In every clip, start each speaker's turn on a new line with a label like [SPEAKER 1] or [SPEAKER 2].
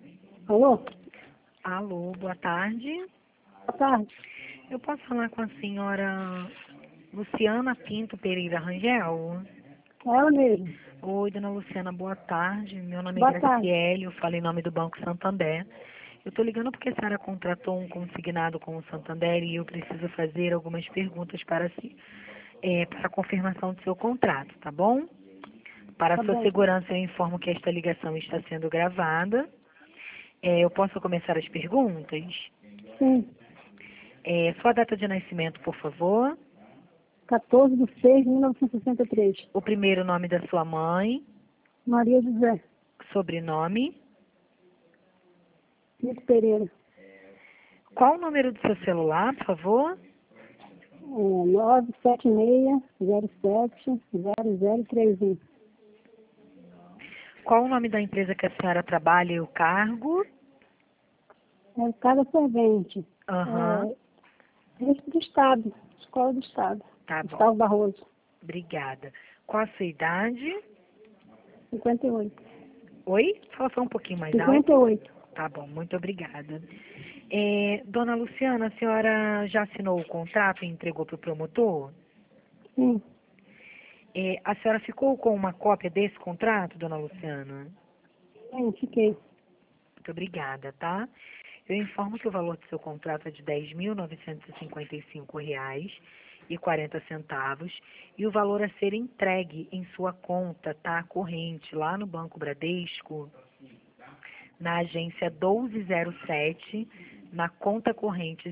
[SPEAKER 1] Alô?
[SPEAKER 2] Alô, boa tarde.
[SPEAKER 1] Boa tarde.
[SPEAKER 2] Eu posso falar com a senhora Luciana Pinto Pereira Rangel?
[SPEAKER 1] Ela mesmo.
[SPEAKER 2] Oi, dona Luciana, boa tarde. Meu nome é
[SPEAKER 1] Boa tarde.
[SPEAKER 2] Graciele, eu falo em nome do Banco Santander. Eu estou ligando porque a senhora contratou um consignado com o Santander e eu preciso fazer algumas perguntas para para a confirmação do seu contrato, tá bom? Para a
[SPEAKER 1] Tá
[SPEAKER 2] sua
[SPEAKER 1] bom.
[SPEAKER 2] segurança, eu informo que esta ligação está sendo gravada. Eu posso começar as perguntas?
[SPEAKER 1] Sim.
[SPEAKER 2] Sua data de nascimento, por favor.
[SPEAKER 1] 14/6/1963.
[SPEAKER 2] O primeiro nome da sua mãe,
[SPEAKER 1] Maria José.
[SPEAKER 2] sobrenome.
[SPEAKER 1] Pinto Pereira.
[SPEAKER 2] Qual o número do seu celular, por favor?
[SPEAKER 1] 976070031.
[SPEAKER 2] Qual o nome da empresa que a senhora trabalha e o cargo?
[SPEAKER 1] É Casa Servente.
[SPEAKER 2] Aham,
[SPEAKER 1] Esse do Estado. Escola do Estado.
[SPEAKER 2] tá bom.
[SPEAKER 1] Gustavo Barroso.
[SPEAKER 2] Obrigada. Qual a sua idade?
[SPEAKER 1] 58.
[SPEAKER 2] Oi? Fala só um pouquinho mais alto.
[SPEAKER 1] 58.
[SPEAKER 2] Tá bom, muito obrigada. Dona Luciana, a senhora já assinou o contrato e entregou para o promotor?
[SPEAKER 1] Sim.
[SPEAKER 2] A senhora ficou com uma cópia desse contrato, dona Luciana?
[SPEAKER 1] Sim, fiquei.
[SPEAKER 2] Muito obrigada, tá? Eu informo que o valor do seu contrato é de R$ 10.955,40 e o valor a ser entregue em sua conta, tá? Corrente, lá no Banco Bradesco, na agência 1207, na conta corrente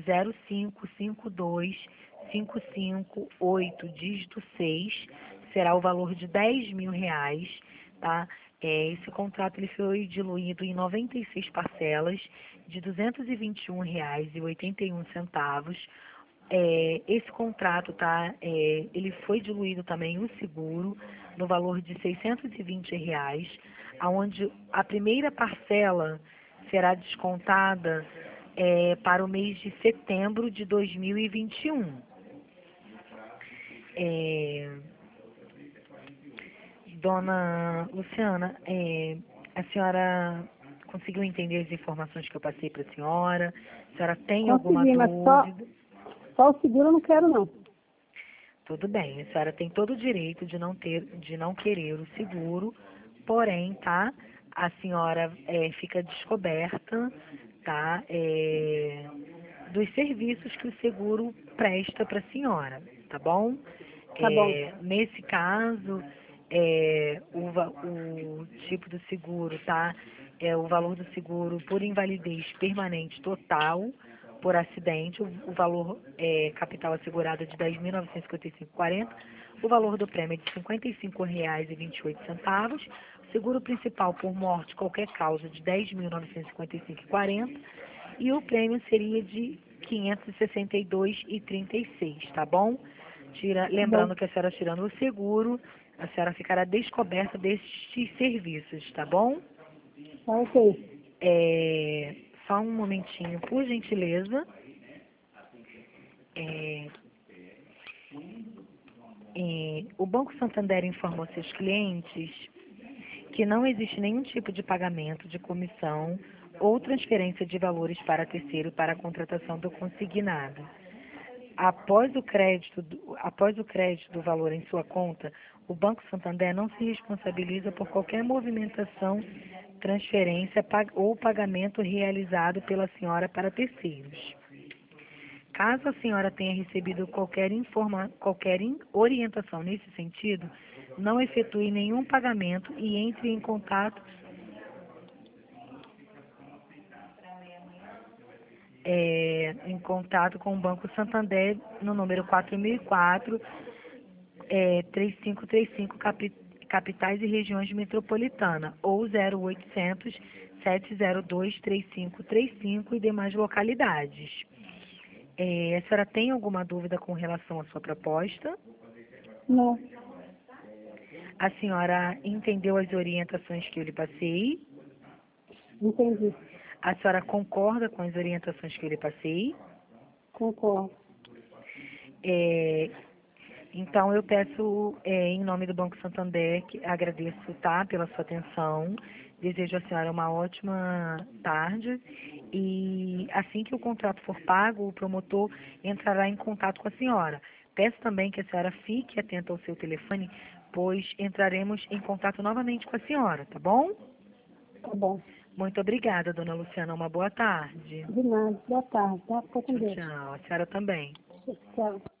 [SPEAKER 2] 0552558, dígito 6, será o valor de R$ 10.000, tá? Esse contrato ele foi diluído em 96 parcelas de R$ 221,81. Esse contrato, tá? Ele foi diluído também o seguro no valor de R$ 620, aonde a primeira parcela será descontada para o mês de setembro de 2021. Dona Luciana, a senhora conseguiu entender as informações que eu passei para a senhora? A senhora tem alguma
[SPEAKER 1] Consegui, mas
[SPEAKER 2] dúvida?
[SPEAKER 1] só o seguro eu não quero, não.
[SPEAKER 2] Tudo bem, a senhora tem todo o direito de não querer o seguro, porém, tá? A senhora fica descoberta, tá? Dos serviços que o seguro presta para a senhora, tá bom?
[SPEAKER 1] Tá bom.
[SPEAKER 2] Nesse caso, o tipo do seguro, tá? O valor do seguro por invalidez permanente total, por acidente, o valor capital assegurado é de R$ 10.955,40, o valor do prêmio é de R$ 55,28, seguro principal por morte, qualquer causa, de R$ 10.955,40 e o prêmio seria de R$ 562,36, tá bom?
[SPEAKER 1] Tá bom.
[SPEAKER 2] Lembrando que a senhora tirando o seguro, a senhora ficará descoberta destes serviços, tá bom?
[SPEAKER 1] Tá ok.
[SPEAKER 2] Só um momentinho, por gentileza. É, o Banco Santander informou seus clientes que não existe nenhum tipo de pagamento de comissão ou transferência de valores para terceiro para a contratação do consignado. Após o crédito do valor em sua conta, o Banco Santander não se responsabiliza por qualquer movimentação, transferência ou pagamento realizado pela senhora para terceiros. Caso a senhora tenha recebido qualquer orientação nesse sentido, não efetue nenhum pagamento e entre em contato com o Banco Santander no número 4004 3535 capitais e regiões metropolitana ou 0800 702 3535 e demais localidades. A senhora tem alguma dúvida com relação à sua proposta?
[SPEAKER 1] Não.
[SPEAKER 2] A senhora entendeu as orientações que eu lhe passei?
[SPEAKER 1] Entendi.
[SPEAKER 2] A senhora concorda com as orientações que eu lhe passei?
[SPEAKER 1] Concordo.
[SPEAKER 2] Então, eu peço, em nome do Banco Santander, que agradeço, tá, pela sua atenção. Desejo à senhora uma ótima tarde e assim que o contrato for pago, o promotor entrará em contato com a senhora. Peço também que a senhora fique atenta ao seu telefone, pois entraremos em contato novamente com a senhora, tá bom?
[SPEAKER 1] Tá bom.
[SPEAKER 2] Muito obrigada, dona Luciana. Uma boa tarde.
[SPEAKER 1] De nada. Boa tarde, tá? Fica com
[SPEAKER 2] Tchau,
[SPEAKER 1] Deus.
[SPEAKER 2] tchau. A senhora também.
[SPEAKER 1] Tchau.